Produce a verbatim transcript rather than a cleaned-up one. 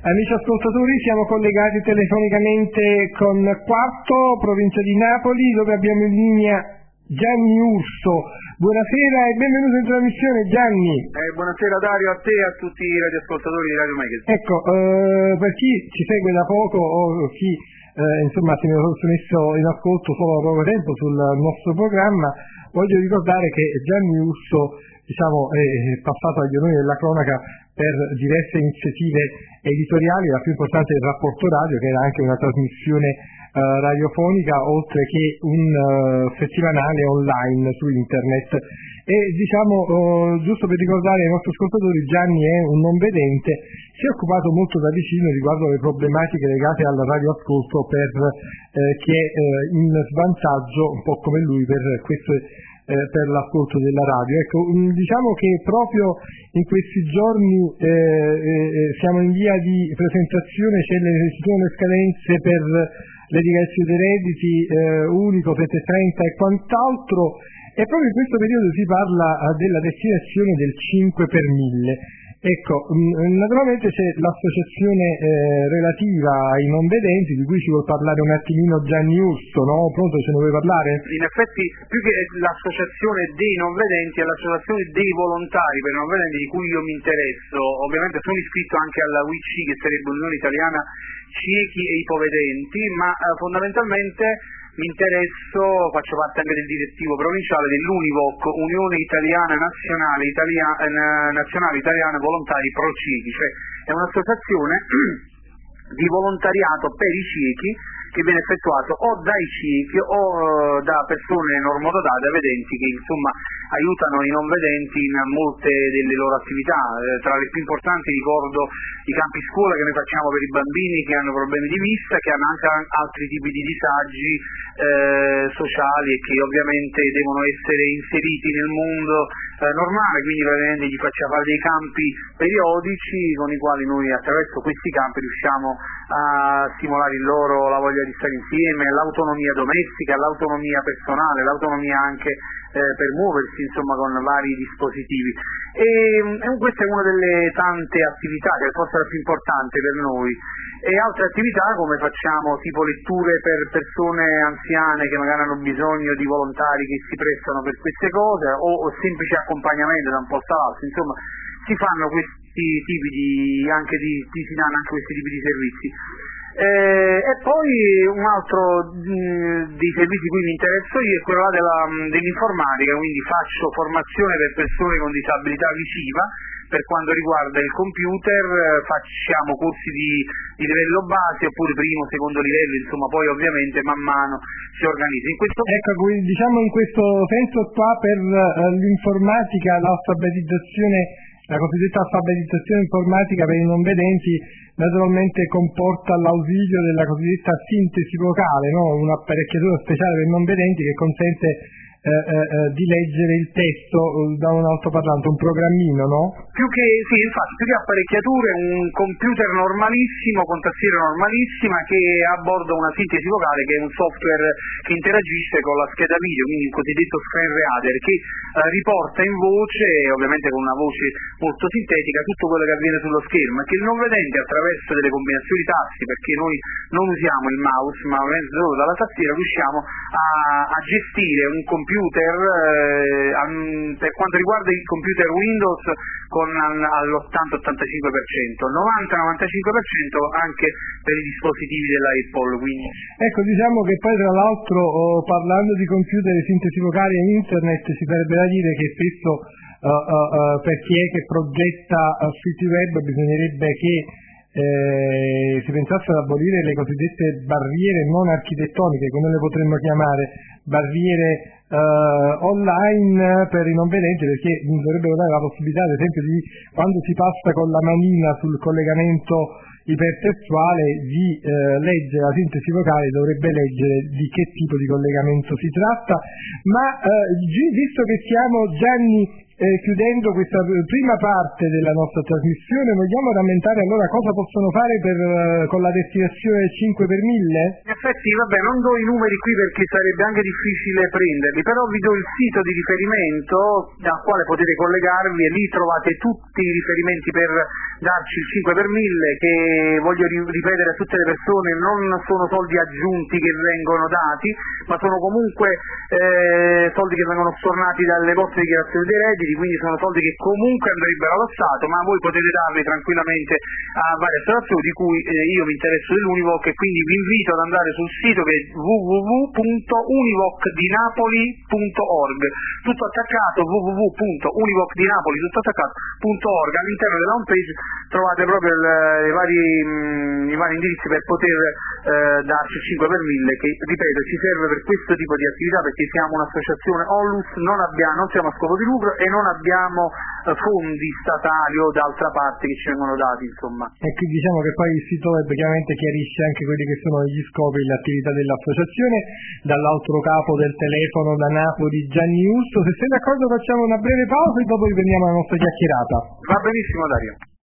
Amici ascoltatori, siamo collegati telefonicamente con Quarto, provincia di Napoli, dove abbiamo in linea Gianni Urso. Buonasera e benvenuto in trasmissione, Gianni. Eh, buonasera Dario, a te e a tutti i radioascoltatori di Radio Magazine. Ecco, eh, per chi ci segue da poco o chi eh, insomma si è messo in ascolto solo da poco tempo sul nostro programma, voglio ricordare che Gianni Urso, diciamo, è passato agli onori della cronaca per diverse iniziative editoriali, la più importante è il Rapporto Radio, che era anche una trasmissione uh, radiofonica, oltre che un uh, settimanale online su internet. E diciamo, uh, giusto per ricordare ai nostri ascoltatori, Gianni è un non vedente, si è occupato molto da vicino riguardo alle problematiche legate al radioascolto per eh, chi è eh, in svantaggio, un po' come lui, per queste Eh, per l'ascolto della radio. Ecco, mh, diciamo che proprio in questi giorni eh, eh, siamo in via di presentazione, c'è le, ci sono le scadenze per le dichiarazioni dei redditi eh, unico, settecentotrenta e quant'altro, e proprio in questo periodo si parla eh, della destinazione del cinque per mille. Ecco, mh, naturalmente c'è l'associazione eh, relativa ai non vedenti, di cui ci vuol parlare un attimino Gianni Urso, no? Pronto, ce ne vuoi parlare? In effetti, più che l'associazione dei non vedenti, è l'associazione dei volontari per i non vedenti, di cui io mi interesso. Ovviamente sono iscritto anche alla U I C, che sarebbe l'Unione Italiana Ciechi e Ipovedenti, ma eh, fondamentalmente mi interesso, faccio parte anche del direttivo provinciale dell'Univoc, Unione Italiana Nazionale, Italia, eh, Nazionale Italiana Volontari Pro Ciechi, cioè è un'associazione di volontariato per i ciechi che viene effettuato o dai ciechi o uh, da persone normodotate vedenti che insomma aiutano i non vedenti in molte delle loro attività. Eh, tra le più importanti ricordo i campi scuola che noi facciamo per i bambini che hanno problemi di vista, che hanno anche altri tipi di disagi eh, sociali e che ovviamente devono essere inseriti nel mondo eh, normale, quindi praticamente gli facciamo fare dei campi periodici con i quali noi attraverso questi campi riusciamo a stimolare in loro la voglia di stare insieme, l'autonomia domestica, l'autonomia personale, l'autonomia anche eh, per muoversi insomma con vari dispositivi. E, e questa è una delle tante attività che forse è la più importante per noi. E altre attività come facciamo tipo letture per persone anziane che magari hanno bisogno di volontari che si prestano per queste cose, o, o semplice accompagnamento da un posto all'altro, insomma si fanno questi tipi di anche di, di si danno anche questi tipi di servizi. Eh, e poi un altro mh, dei servizi cui mi interesso io è quello là della, dell'informatica, quindi faccio formazione per persone con disabilità visiva per quanto riguarda il computer, facciamo corsi di, di livello base oppure primo, secondo livello, insomma poi ovviamente man mano si organizza. In questo... Ecco, diciamo in questo senso qua per uh, l'informatica, l'alfabetizzazione, la cosiddetta alfabetizzazione informatica per i non vedenti naturalmente comporta l'ausilio della cosiddetta sintesi vocale, no? Un'apparecchiatura speciale per non vedenti che consente Eh, eh, di leggere il testo eh, da un altoparlante, un programmino, no? Più che, sì, infatti, più che apparecchiature, un computer normalissimo, con tastiera normalissima, che ha a bordo una sintesi vocale, che è un software che interagisce con la scheda video, quindi il cosiddetto screen reader, che eh, riporta in voce, ovviamente con una voce molto sintetica, tutto quello che avviene sullo schermo, e che il non vedente attraverso delle combinazioni tasti, perché noi non usiamo il mouse, ma solo dalla tastiera, riusciamo a, a gestire un computer computer eh, per quanto riguarda il computer Windows con all'ottanta ottantacinque per cento, novanta novantacinque per cento anche per i dispositivi della Apple. Quindi. Ecco, diciamo che poi tra l'altro oh, parlando di computer e sintesi vocali e internet si sarebbe da dire che spesso uh, uh, uh, per chi è che progetta uh, siti web bisognerebbe che Eh, si pensasse ad abolire le cosiddette barriere non architettoniche, come le potremmo chiamare, barriere eh, online per i non vedenti, perché dovrebbero dare la possibilità, ad esempio, di quando si passa con la manina sul collegamento ipertestuale di eh, leggere la sintesi vocale, dovrebbe leggere di che tipo di collegamento si tratta. Ma eh, visto che siamo, Gianni, eh, chiudendo questa prima parte della nostra trasmissione, vogliamo rammentare allora cosa possono fare per, eh, con la destinazione cinque per mille? In effetti, vabbè, non do i numeri qui perché sarebbe anche difficile prenderli, però vi do il sito di riferimento al quale potete collegarvi e lì trovate tutti i riferimenti per darci il cinque per mille, che voglio ripetere a tutte le persone, non sono soldi aggiunti che vengono dati, ma sono comunque eh, soldi che vengono stornati dalle vostre dichiarazioni dei redditi, quindi sono soldi che comunque andrebbero allo Stato, ma voi potete darli tranquillamente a varie associazioni di cui eh, io mi interesso dell'Univoc, e quindi vi invito ad andare sul sito che è w w w punto univoc di napoli punto org, tutto attaccato, w w w punto univoc di napoli tutto attaccato punto org. All'interno della home page trovate proprio il, i, vari, mh, i vari indirizzi per poter eh, darci il cinque per mille, che ripeto ci serve per questo tipo di attività, perché siamo un'associazione Onlus, non, abbiamo, non siamo a scopo di lucro e non abbiamo eh, fondi statali o d'altra parte che ci vengono dati, insomma. E qui diciamo che poi il sito web chiaramente chiarisce anche quelli che sono gli scopi e le attività dell'associazione. Dall'altro capo del telefono da Napoli, Gianni Usto, se sei d'accordo facciamo una breve pausa e dopo riprendiamo la nostra chiacchierata. Va benissimo, Dario.